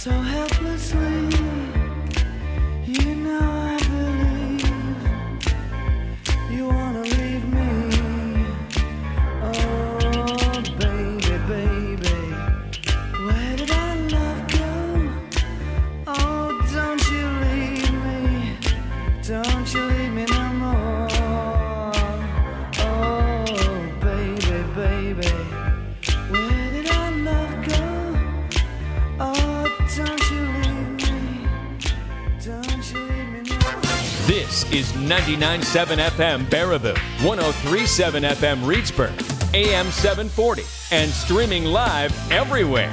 so helplessly. You know I believe you wanna leave me. Oh, baby, baby, where did our love go? Oh, don't you leave me, don't you leave me no more. Oh, baby, baby, where did our love go? Oh, don't you leave me, don't you leave me no more. This is 99.7 FM Baraboo, 103.7 FM Reedsburg, AM 740, and streaming live everywhere.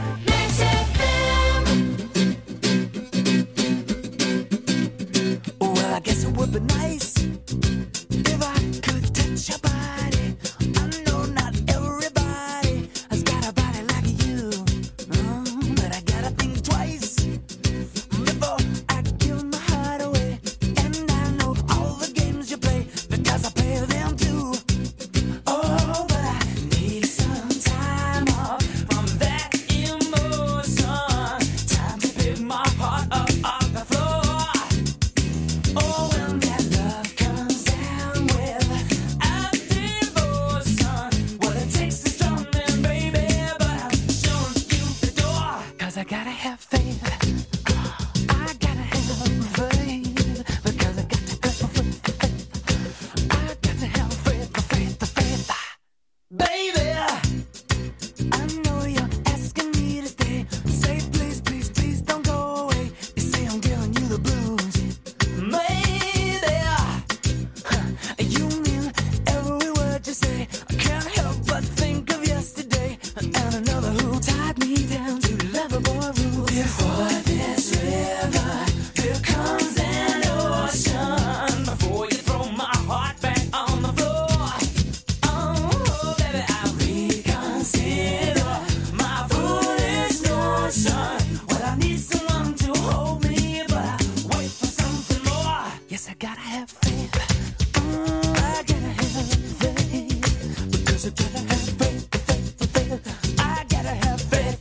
Well, I guess it would be nice if I could touch your body. I know not everybody has got a body like you, but I gotta think twice before I give my heart away. And I know all the games you play because I play them too. Oh, but I need some time off from that emotion. Time to pick my heart up off the floor. Oh, when that love comes down without devotion, well, it takes a strong man, baby, but I'm showing you the door. 'Cause I gotta have faith. I gotta have faith. Because I got to have faith. I got to have faith. Baby, I know you're asking me to stay. Say please, please, please don't go away. You say I'm giving you the blues. Maybe you mean every word you say. I can't help but think of yesterday and another who tied me down to lovable rules. Before this river, there comes an ocean. Before you throw my heart back on the floor. Oh, baby, I reconsider my foolish notion. Well, I need someone to hold me, but I wait for something more. Yes, I gotta have faith. I gotta have faith. Because I gotta have faith. I gotta have faith.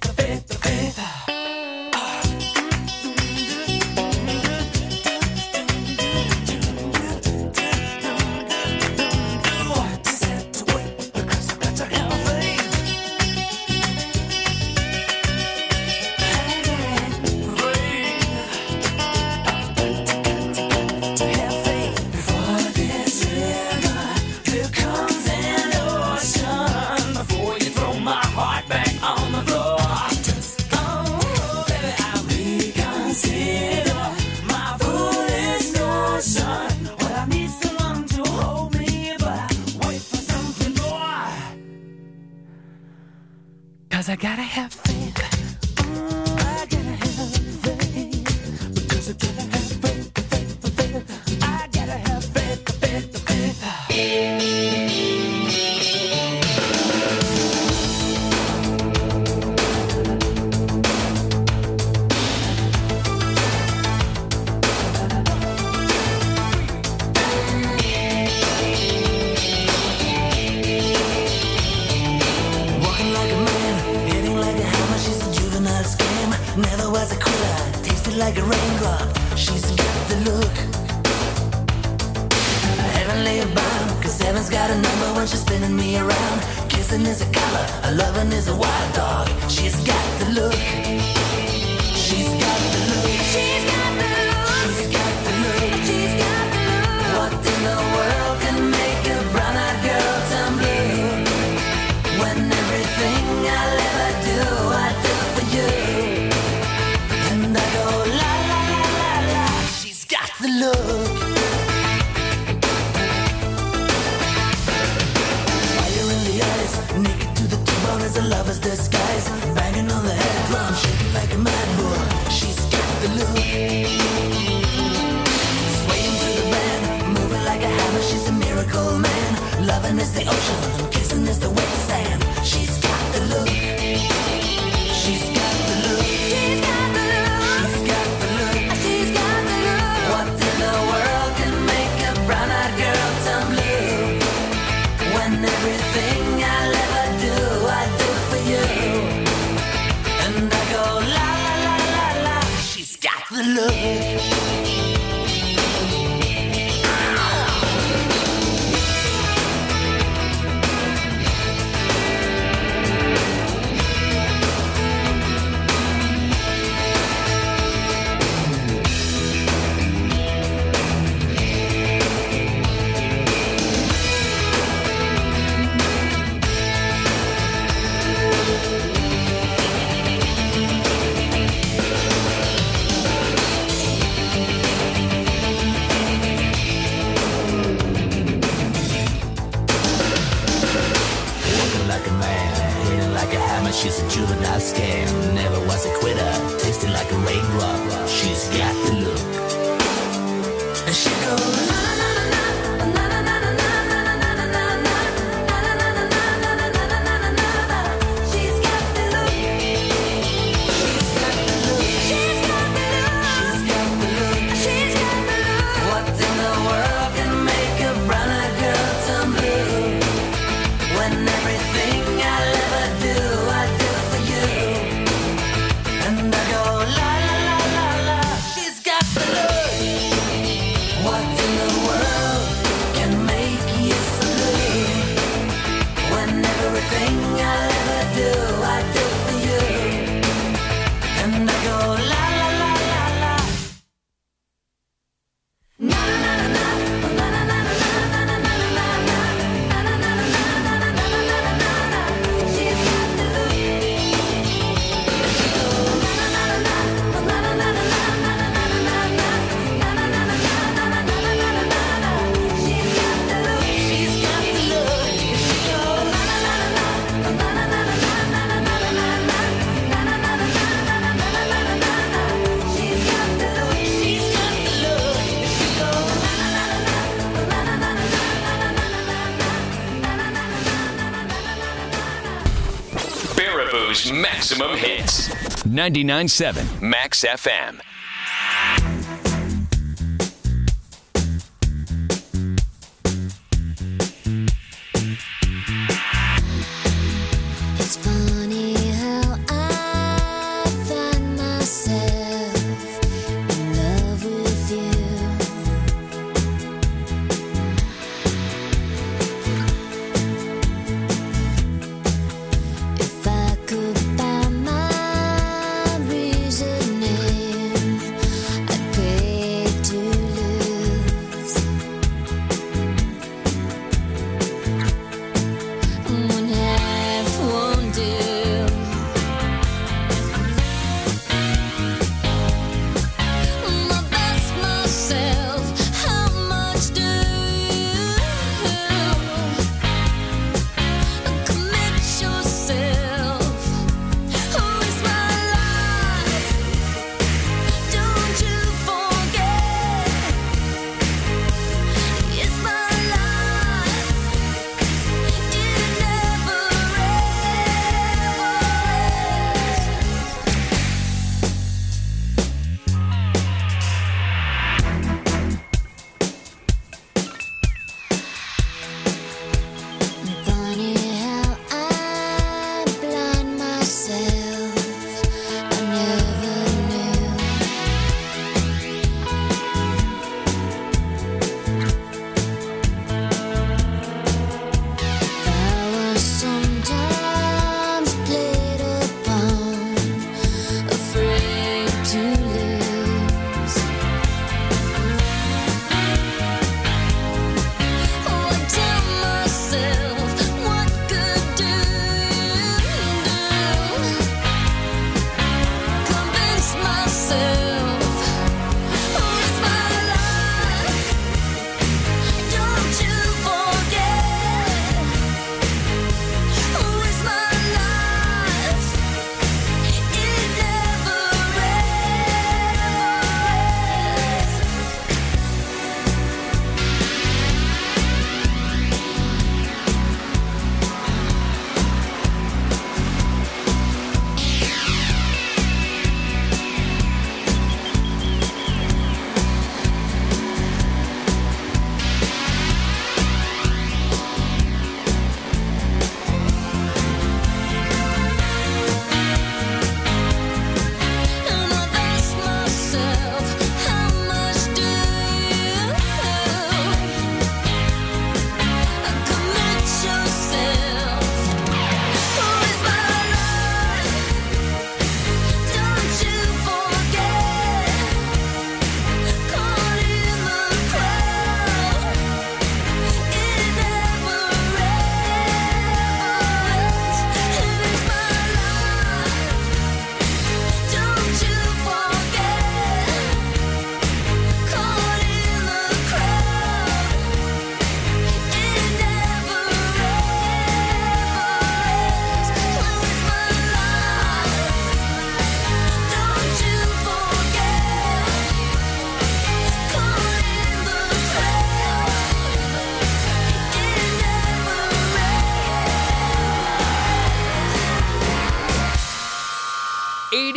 Just have to wait because I got to have faith. To have faith. Before this river, there comes an ocean. Before you throw my heart back on the floor. Oh, baby, I reconsider my foolish notion. Well, I need someone to hold me, but I wait for something more. 'Cause I gotta have faith. I gotta have faith. Because I gotta have faith. I gotta have faith. Walking like a man, hitting like a hammer. She's a juvenile scam. Never was a quitter, tasted like a raindrop. She's got the look. Heavenly bound, 'cause heaven's got a number when she's spinning me around. Kissing is a color, a loving is a wild dog. She's got the look. She's got the look. She's got the look. She's got the look. She's got the look. What in the world can make a brown-eyed girl turn blue? When everything I'll ever do, I do for you. And I go la la la la la. She's got the look. Fire in the eyes, naked to the bone as a lover's disguise. Banging on the head drum, shaking like a mad bull. She's got the look. Swaying through the band, moving like a hammer. She's a miracle man. Loving is the ocean, kissing is the wet sand. She's got the look. She's got the look. She's got the look. She's got the look. She's got the look. What in the world can make a brown-eyed girl turn blue? When everything I'll ever do, I do for you. And I go la la la the look. She's a juvenile scam, never was a quitter, tasting like a raindrop. She's got the look. And she goes na na na na na na na na na na na. She's got the look. She's got the look. She's got the look. She's got the look. What in the world can make a brown girl turn blue? When everything I'll ever do Maximum hits. 99.7 Max FM. It's funny how I find myself in love with you. If I could find my reasoning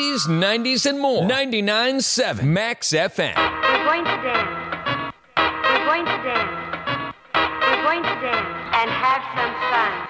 80s, 90s, and more. 99.7 Max FM. We're going to dance. We're going to dance. We're going to dance and have some fun.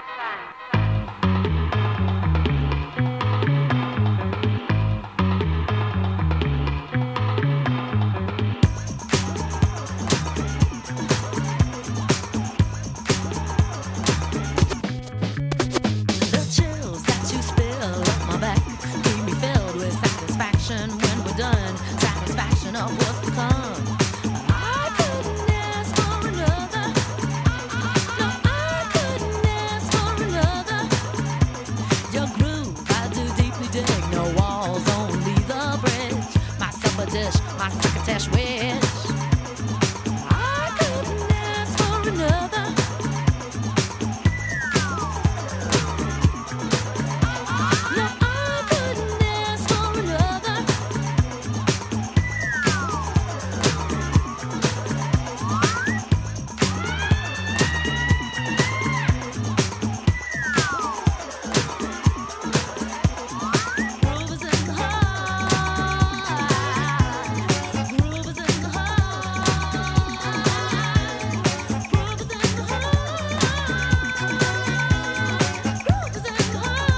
The chills that you spill up my back keep me filled with satisfaction when we're done. Satisfaction of what's to come. I couldn't ask for another. No, I couldn't ask for another. Your groove, I do deeply dig. No walls, only the bridge. My supper dish, my crocketesh wish. I couldn't ask for another. No, I couldn't ask for another. Groove is in the heart. Groove is in the heart. Groove is in the heart. Groove is in the heart.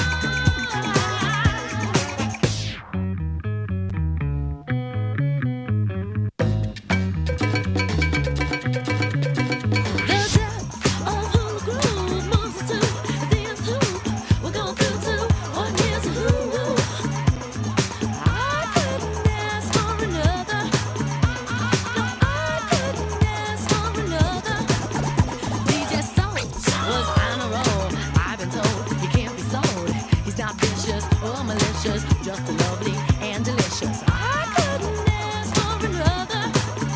The depth of who groove moves us to this hoop. We're going through to what is who. I couldn't ask for another. No, I couldn't ask for another. DJ Soul was on a roll. I've been told he can't be sold. He's not vicious or malicious, just lovely and delicious. I couldn't ask for another.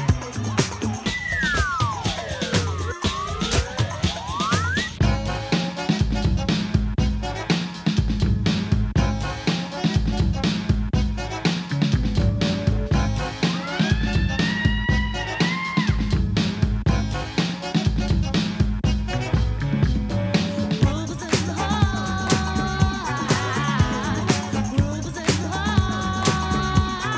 Groove is in the heart. Groove is in the heart.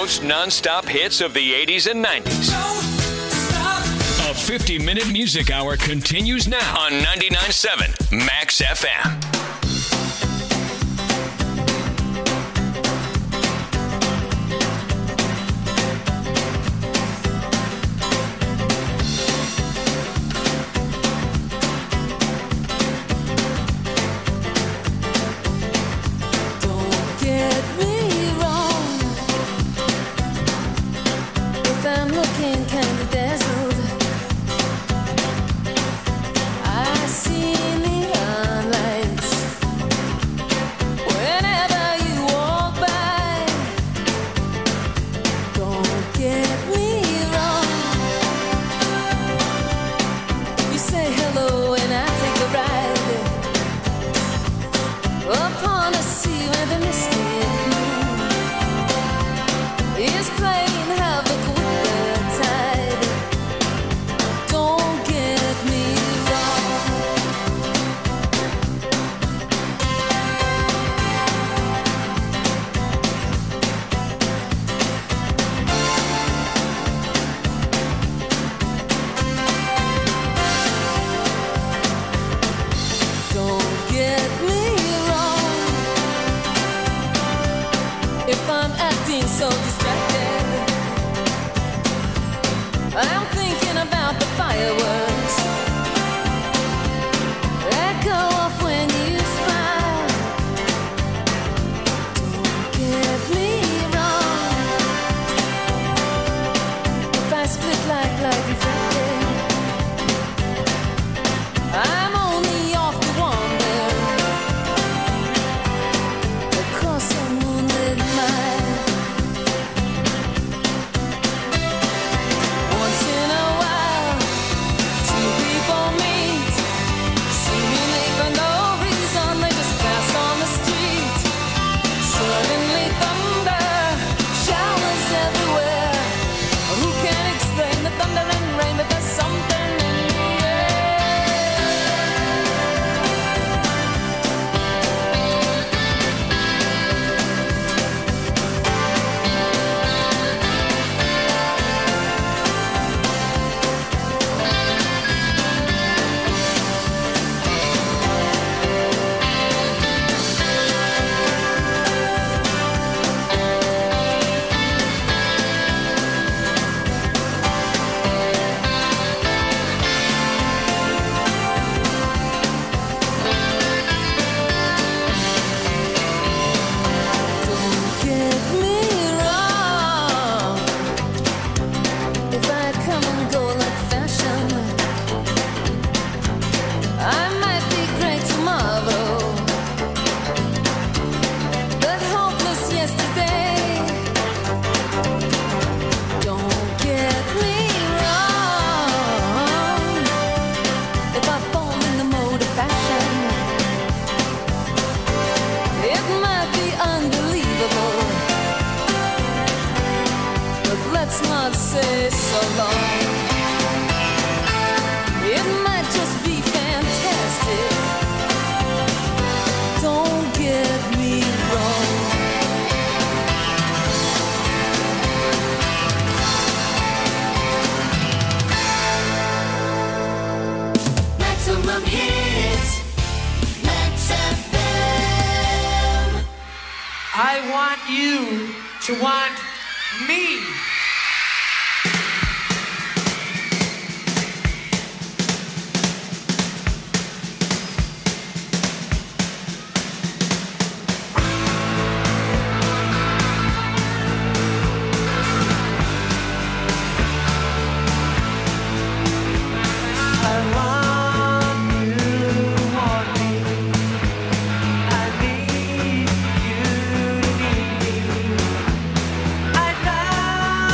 most non-stop hits of the 80s and 90s. A 50-minute music hour continues now on 99.7 Max FM. I see neon lights I want you to want me. I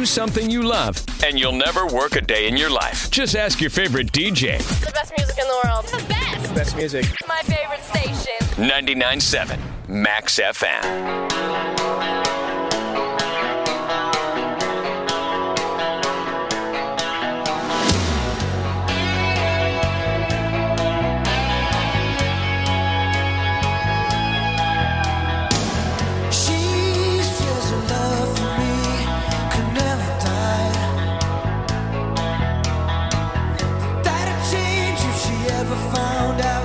do something you love, and you'll never work a day in your life. Just ask your favorite DJ. The best music in the world. The best. Best music. My favorite station. 99.7 Max FM.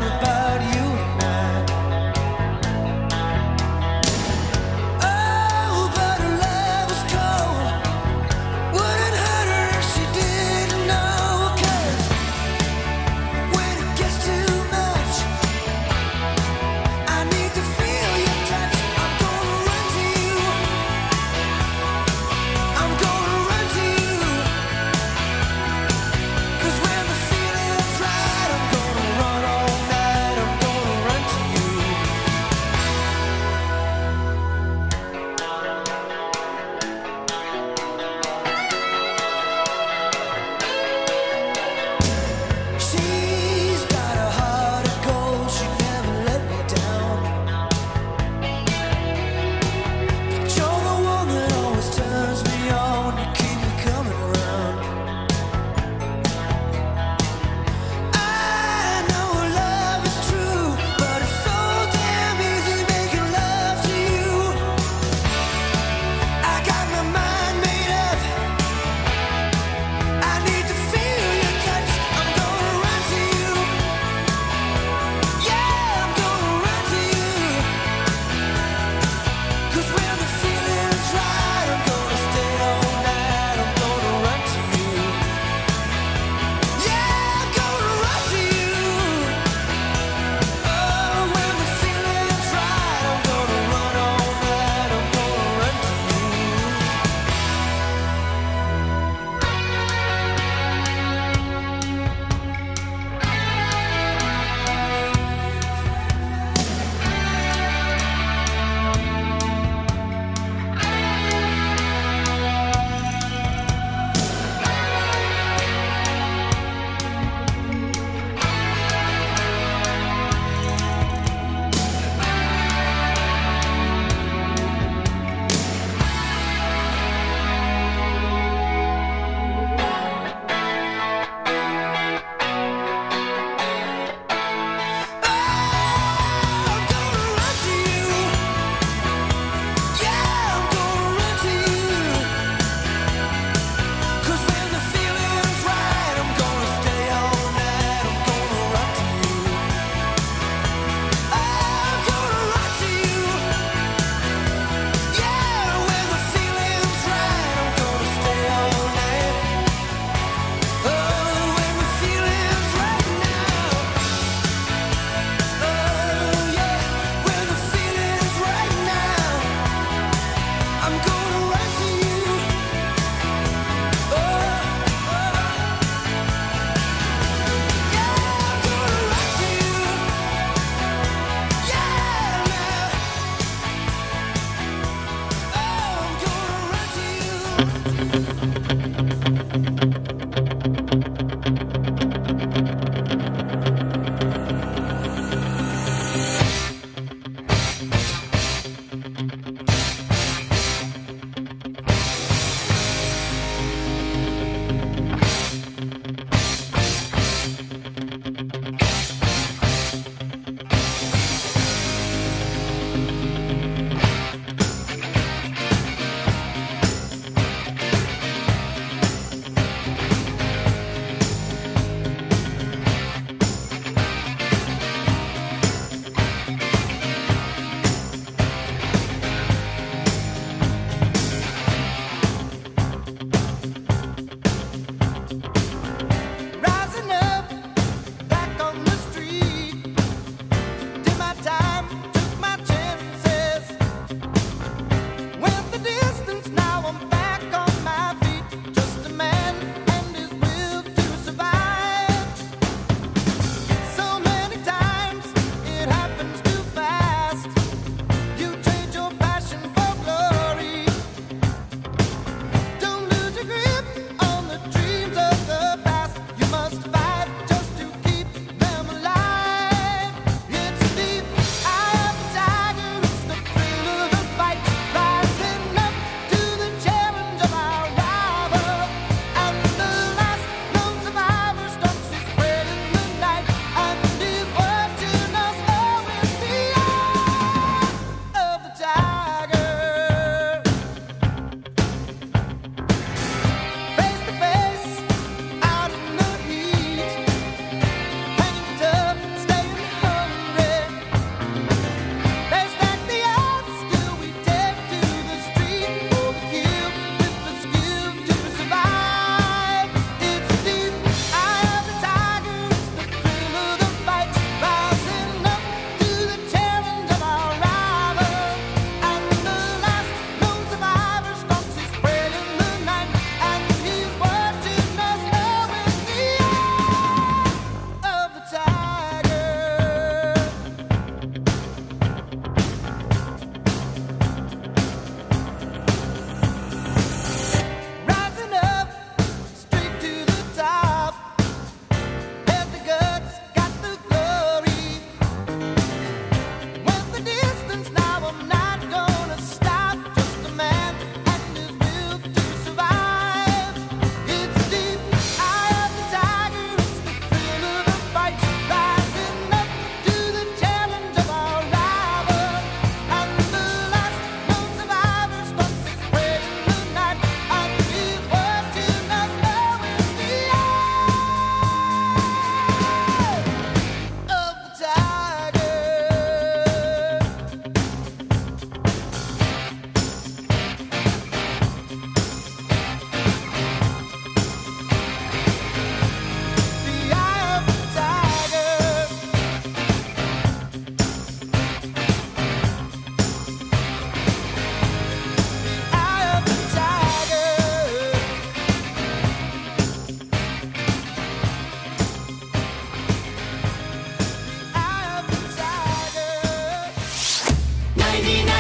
Oh,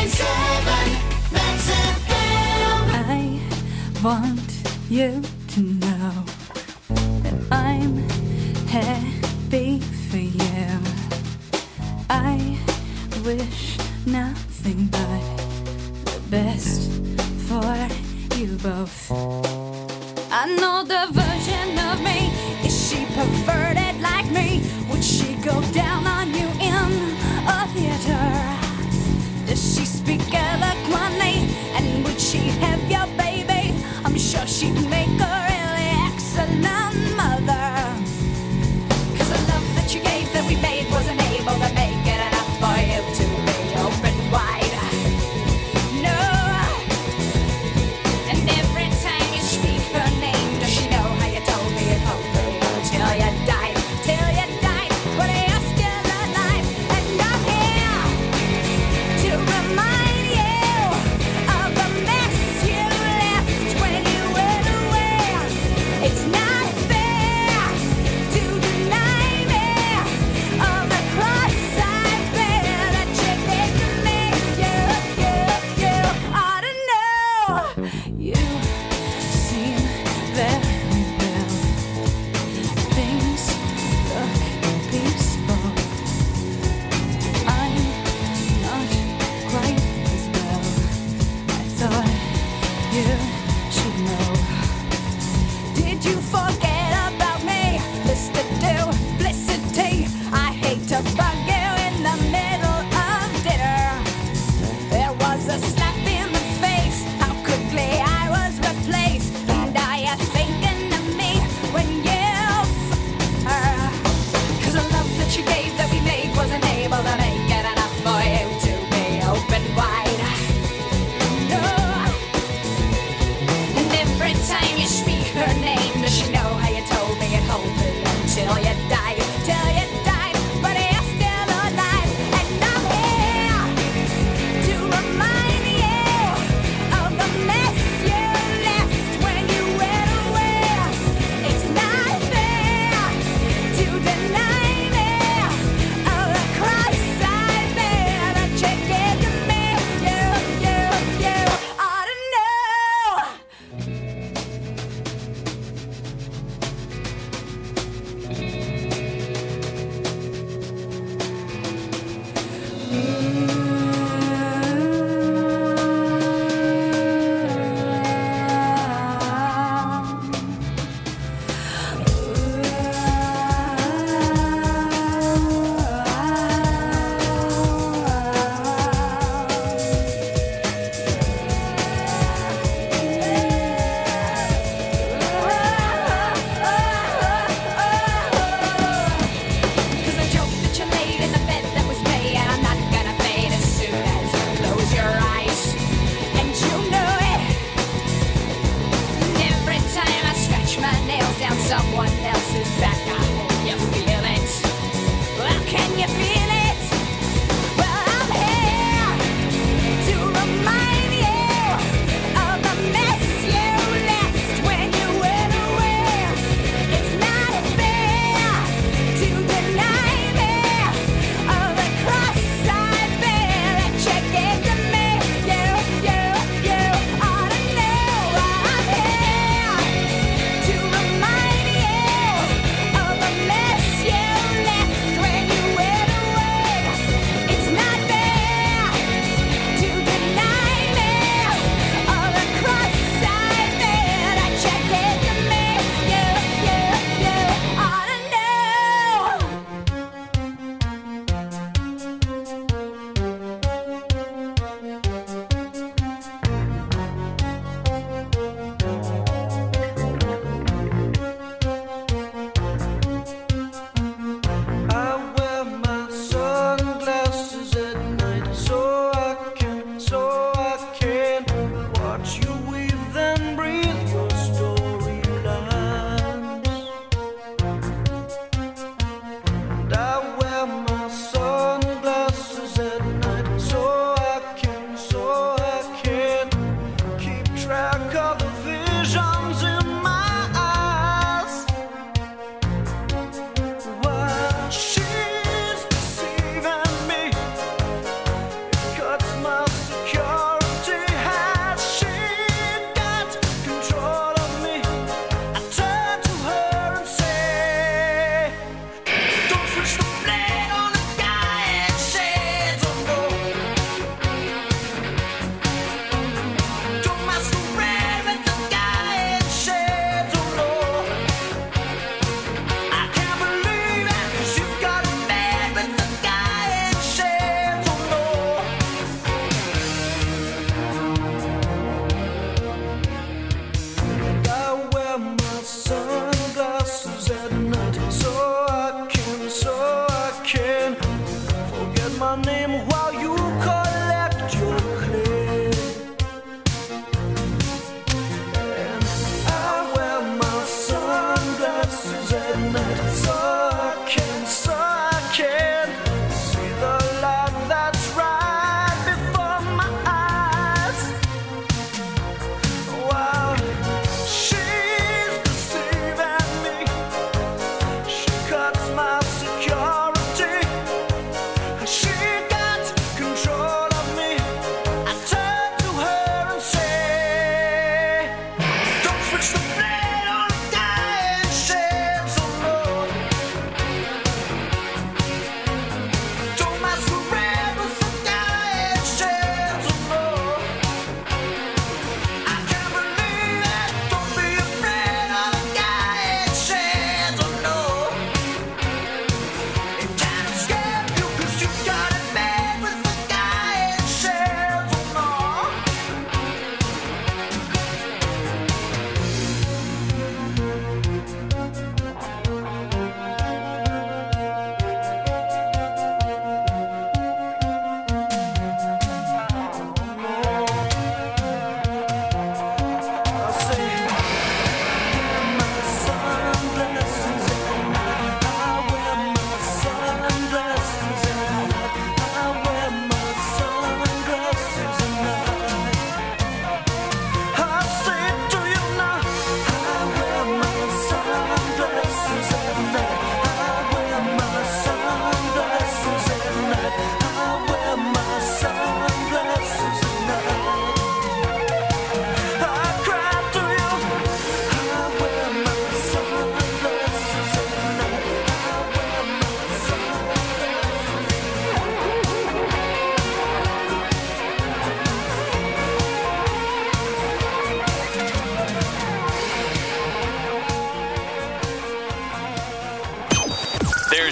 Max FM. I want you to know that I'm happy for you. I wish nothing but the best for you both. I know the version of me. Is she perverted like me? Would she go down on you in a theater? Does she speak eloquently? And would she have your baby? I'm sure she'd make a really excellent mother. 'Cause the love that you gave that we made wasn't able to make it enough for you to be open wide. No. And every time you speak her name, does she know how you told me it hoped till you died? Till you died, but you're still alive.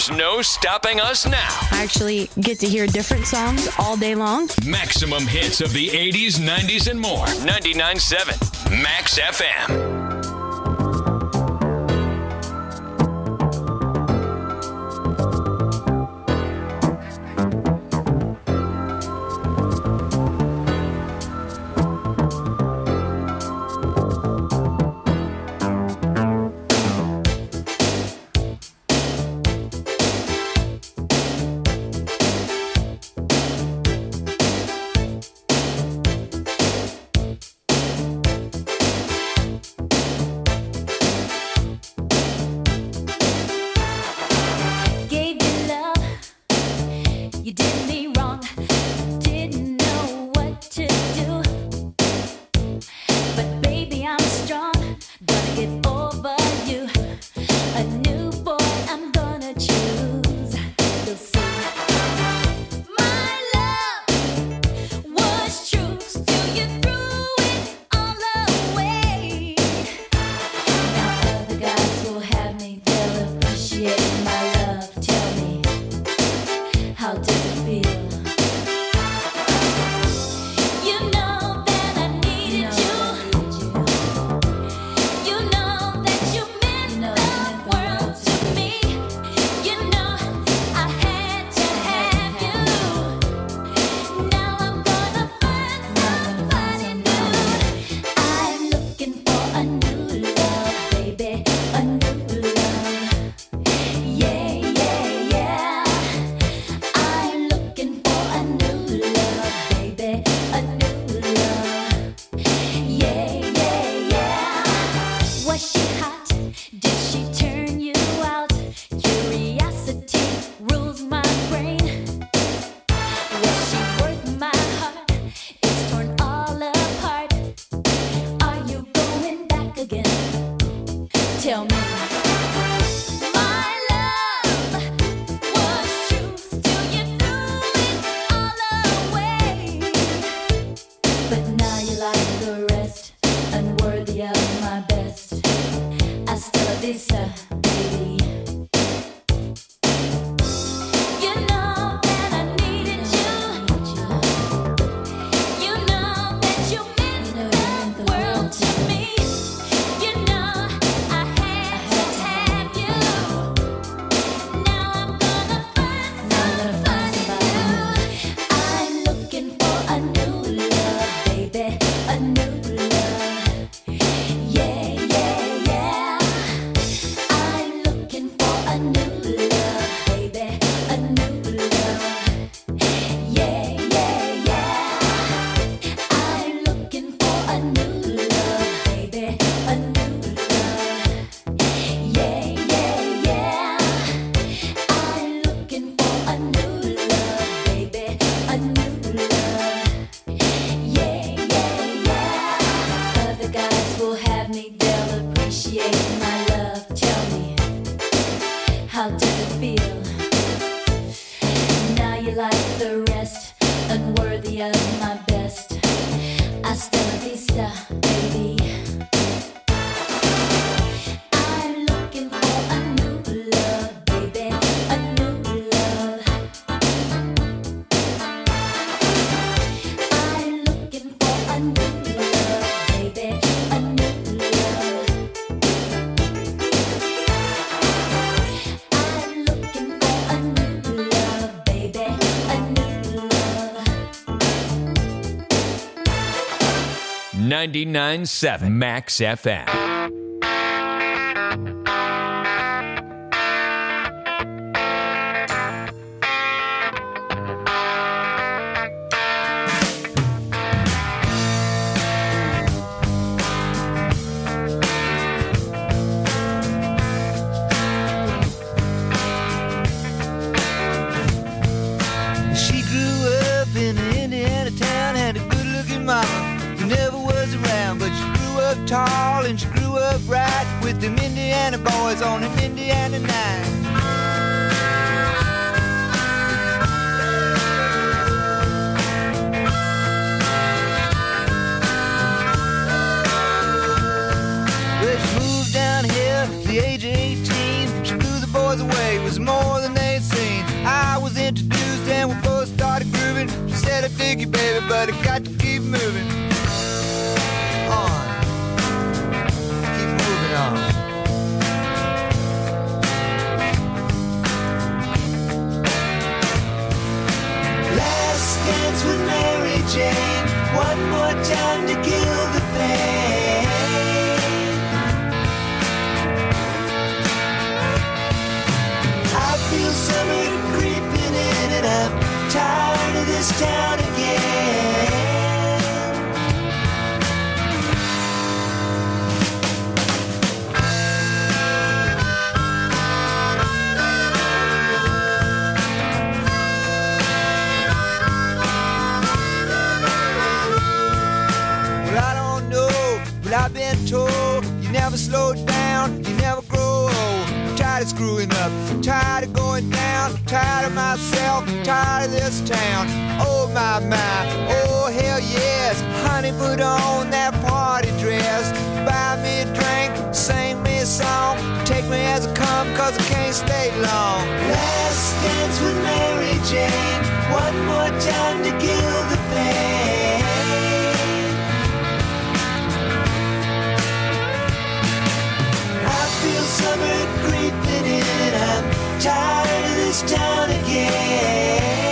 There's no stopping us now. I actually get to hear different songs all day long. Maximum hits of the 80s, 90s, and more. 99.7 Max FM. .997 Max FM. She grew up in an Indiana town, had a good-looking mama who never was around, but she grew up tall and she grew up right with them Indiana boys on an Indiana night. Well, she moved down here at the age of 18. She blew the boys away, it was more than they but I got to keep moving on. Keep moving on. Last dance with Mary Jane. One more time to kill the pain. I feel summer creeping in and I'm tired of this town again. Well, I don't know, but I've been told you never slow down, you never grow old. I'm tired of screwing up, tired of going down, tired of myself, tired of this town. Oh my, oh hell yes. Honey, put on that party dress, buy me a drink, sing me a song, take me as I come, cause I can't stay long. Last dance with Mary Jane, one more time to kill the pain. I feel summer creeping in, I'm tired of this town again.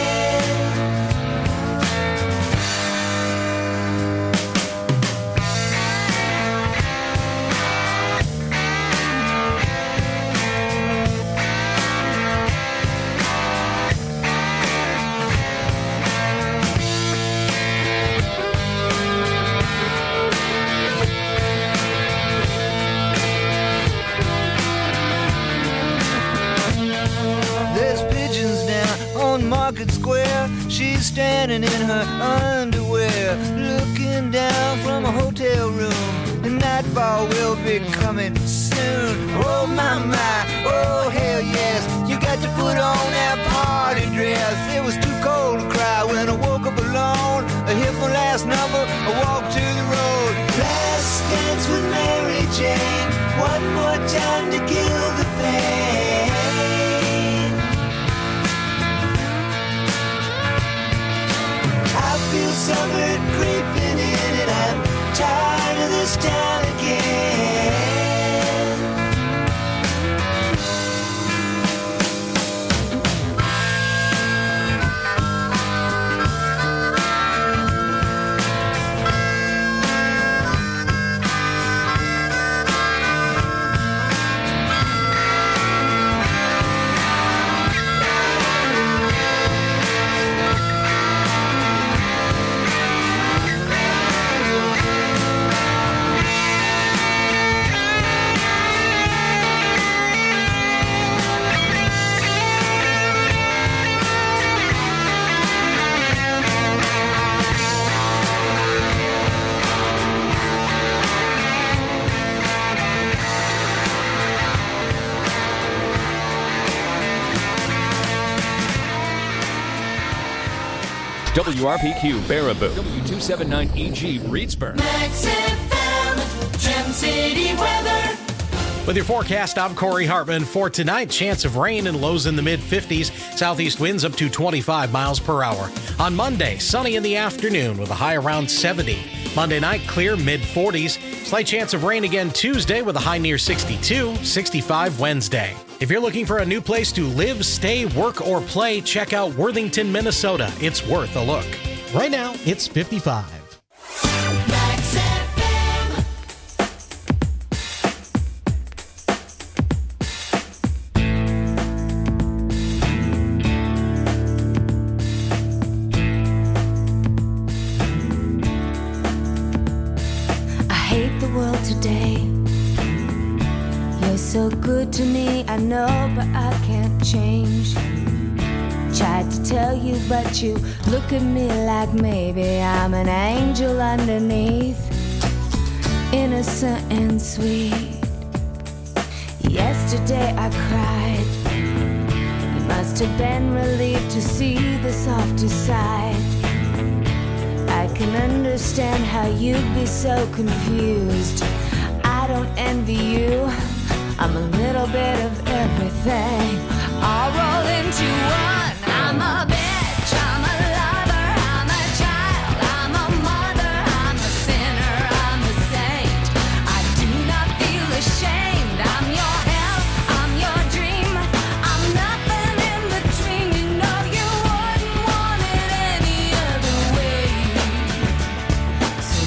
There's pigeons now on Market Square. She's standing in her underwear, looking down from a hotel room. The nightfall will be coming soon. Oh my, oh hell yes. You got to put on that party dress. It was too cold to cry when I woke up alone. I hit my last number, I walked to the road. Last dance with Mary Jane, one more time to kill the pain. I feel summer creeping in and I'm tired of this town again. WRPQ Baraboo, W279EG Reedsburg. Max FM, Gem City weather. With your forecast, I'm Corey Hartman. For tonight, chance of rain and lows in the mid-50s. Southeast winds up to 25 miles per hour. On Monday, sunny in the afternoon with a high around 70. Monday night, clear mid-40s. Slight chance of rain again Tuesday with a high near 62. 65 Wednesday. If you're looking for a new place to live, stay, work, or play, check out Worthington, Minnesota. It's worth a look. Right now, it's 55. Max FM. I hate the world today. You're so good to me, I know, but I can't change. Tried to tell you, but you look at me like maybe I'm an angel underneath, innocent and sweet. Yesterday I cried. You must have been relieved to see the softer side. I can understand how you'd be so confused. I don't envy you. I'm a little bit of everything, all rolled into one. I'm a bitch, I'm a lover, I'm a child, I'm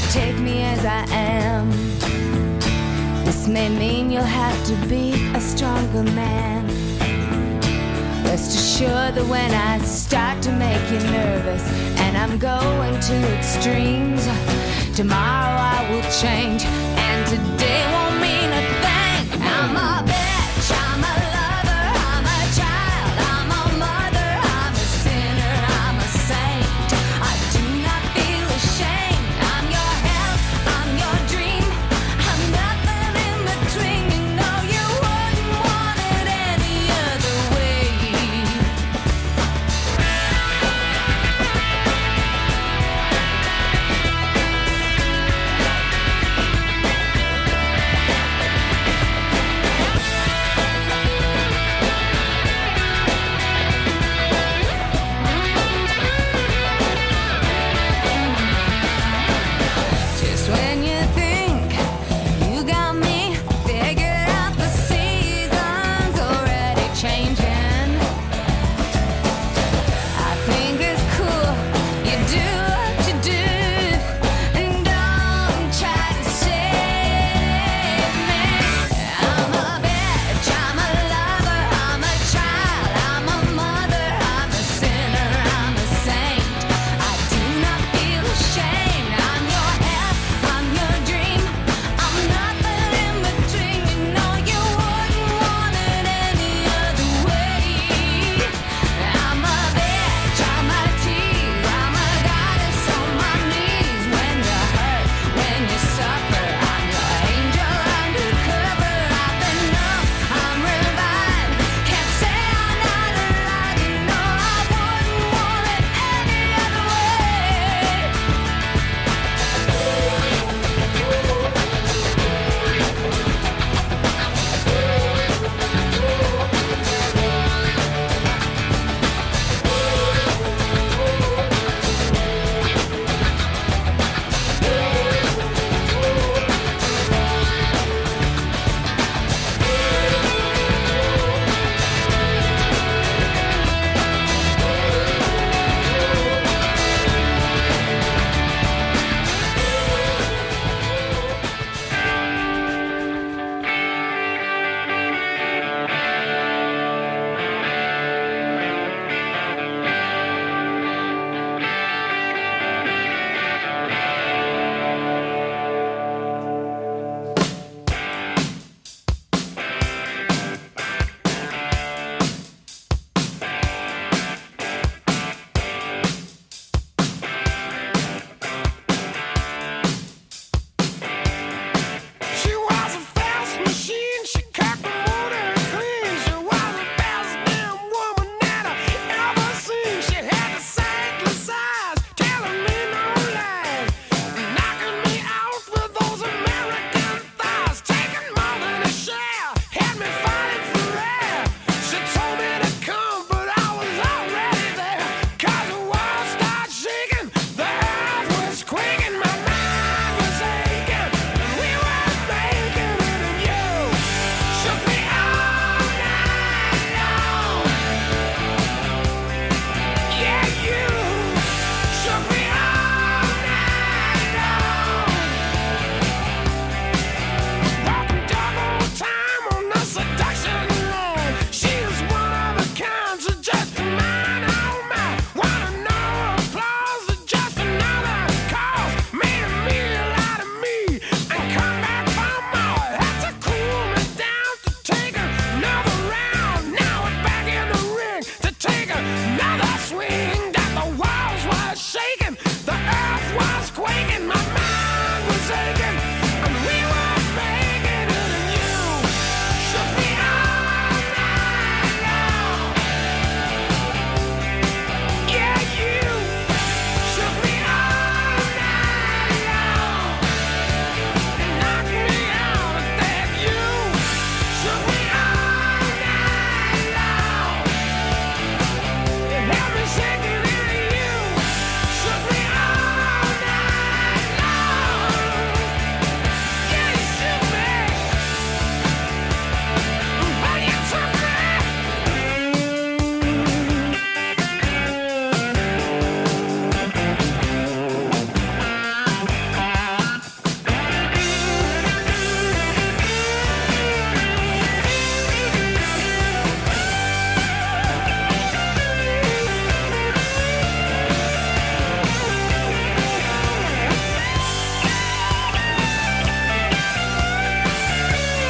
take me as I am. This may mean you'll have to be a stronger man. Rest assured that when I start to make you nervous and I'm going to extremes, tomorrow